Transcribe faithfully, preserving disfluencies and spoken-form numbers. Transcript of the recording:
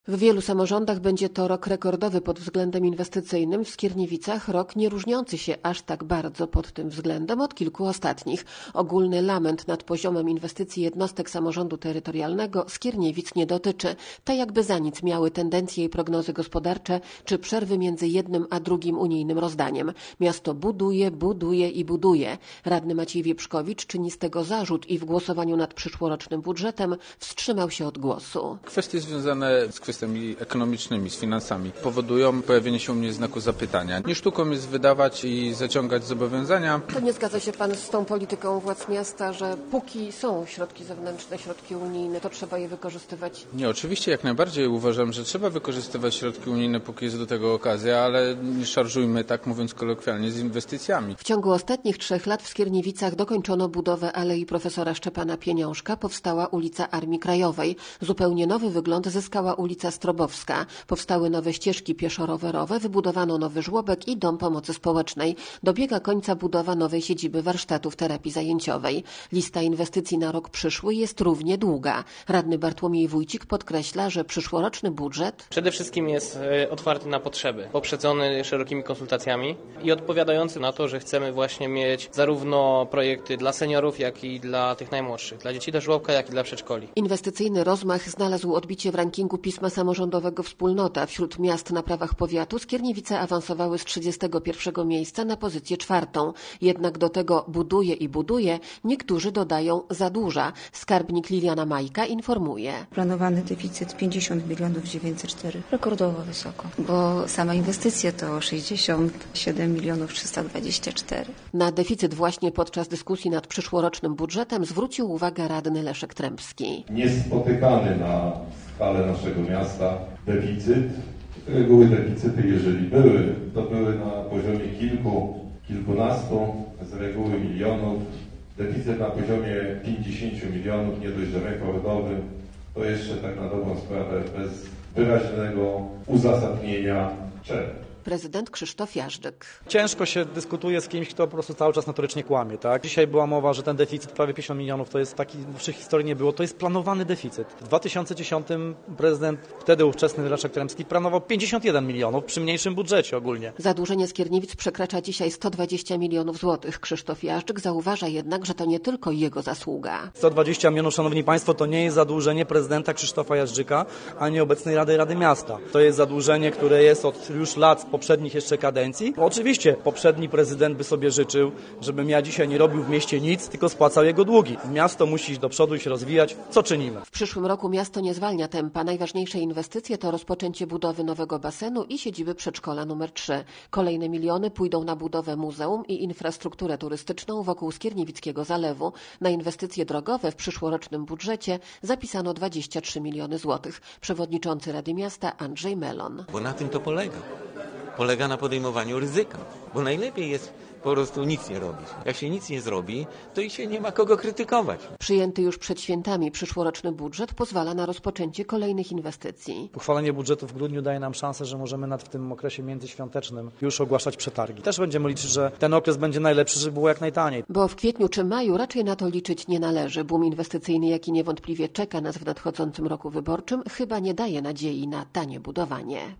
W wielu samorządach będzie to rok rekordowy pod względem inwestycyjnym, w Skierniewicach rok nie różniący się aż tak bardzo pod tym względem od kilku ostatnich. Ogólny lament nad poziomem inwestycji jednostek samorządu terytorialnego Skierniewic nie dotyczy. Te jakby za nic miały tendencje i prognozy gospodarcze, czy przerwy między jednym a drugim unijnym rozdaniem. Miasto buduje, buduje i buduje. Radny Maciej Wieprzkowicz czyni z tego zarzut i w głosowaniu nad przyszłorocznym budżetem wstrzymał się od głosu. Kwestie związane z kwestiami ekonomicznymi, z finansami powodują pojawienie się u mnie znaku zapytania. Nie sztuką jest wydawać i zaciągać zobowiązania. To nie zgadza się Pan z tą polityką władz miasta, że póki są środki zewnętrzne, środki unijne, to trzeba je wykorzystywać? Nie, oczywiście jak najbardziej uważam, że trzeba wykorzystywać środki unijne, póki jest do tego okazja, ale nie szarżujmy, tak mówiąc kolokwialnie, z inwestycjami. W ciągu ostatnich trzech lat w Skierniewicach dokończono budowę Alei Profesora Szczepana Pieniążka, powstała ulica Armii Krajowej. Zupełnie nowy wygląd zyskała ulica Strobowska. Powstały nowe ścieżki pieszo-rowerowe, wybudowano nowy żłobek i dom pomocy społecznej. Dobiega końca budowa nowej siedziby warsztatów terapii zajęciowej. Lista inwestycji na rok przyszły jest równie długa. Radny Bartłomiej Wójcik podkreśla, że przyszłoroczny budżet przede wszystkim jest otwarty na potrzeby, poprzedzony szerokimi konsultacjami i odpowiadający na to, że chcemy właśnie mieć zarówno projekty dla seniorów, jak i dla tych najmłodszych, dla dzieci do żłobka, jak i dla przedszkoli. Inwestycyjny rozmach znalazł odbicie w rankingu pisma samorządowego Wspólnota. Wśród miast na prawach powiatu Skierniewice awansowały z trzydziestego pierwszego miejsca na pozycję czwartą. Jednak do tego buduje i buduje, niektórzy dodają zadłuża. Skarbnik Liliana Majka informuje. Planowany deficyt pięćdziesiąt milionów dziewięćset cztery. Rekordowo wysoko, bo sama inwestycja to sześćdziesiąt siedem milionów trzysta dwadzieścia cztery. Na deficyt właśnie podczas dyskusji nad przyszłorocznym budżetem zwrócił uwagę radny Leszek Trębski. Niespotykany na skalę naszego miasta deficyt. Z reguły deficyty, jeżeli były, to były na poziomie kilku, kilkunastu, z reguły milionów. Deficyt na poziomie pięćdziesięciu milionów, nie dość, że rekordowy, to jeszcze tak na dobrą sprawę bez wyraźnego uzasadnienia czego. Prezydent Krzysztof Jażdżyk. Ciężko się dyskutuje z kimś, kto po prostu cały czas notorycznie kłamie. Tak? Dzisiaj była mowa, że ten deficyt prawie pięćdziesiąt milionów to jest taki, w naszej historii nie było, to jest planowany deficyt. W dwa tysiące dziesiątym prezydent, wtedy ówczesny Leszek Trębski, planował pięćdziesiąt jeden milionów przy mniejszym budżecie ogólnie. Zadłużenie Skierniewic przekracza dzisiaj sto dwadzieścia milionów złotych. Krzysztof Jażdżyk zauważa jednak, że to nie tylko jego zasługa. sto dwadzieścia milionów, szanowni państwo, to nie jest zadłużenie prezydenta Krzysztofa Jażdżyka, ani obecnej Rady Rady Miasta. To jest zadłużenie, które jest od już lat poprzednich jeszcze kadencji. Oczywiście poprzedni prezydent by sobie życzył, żebym ja dzisiaj nie robił w mieście nic, tylko spłacał jego długi. Miasto musi iść do przodu i się rozwijać. Co czynimy? W przyszłym roku miasto nie zwalnia tempa. Najważniejsze inwestycje to rozpoczęcie budowy nowego basenu i siedziby przedszkola numer trzy. Kolejne miliony pójdą na budowę muzeum i infrastrukturę turystyczną wokół Skierniewickiego Zalewu. Na inwestycje drogowe w przyszłorocznym budżecie zapisano dwadzieścia trzy miliony złotych. Przewodniczący Rady Miasta Andrzej Melon. Bo na tym to polega. Polega na podejmowaniu ryzyka, bo najlepiej jest po prostu nic nie robić. Jak się nic nie zrobi, to i się nie ma kogo krytykować. Przyjęty już przed świętami przyszłoroczny budżet pozwala na rozpoczęcie kolejnych inwestycji. Uchwalenie budżetu w grudniu daje nam szansę, że możemy nad w tym okresie międzyświątecznym już ogłaszać przetargi. Też będziemy liczyć, że ten okres będzie najlepszy, żeby było jak najtaniej. Bo w kwietniu czy maju raczej na to liczyć nie należy. Boom inwestycyjny, jaki niewątpliwie czeka nas w nadchodzącym roku wyborczym, chyba nie daje nadziei na tanie budowanie.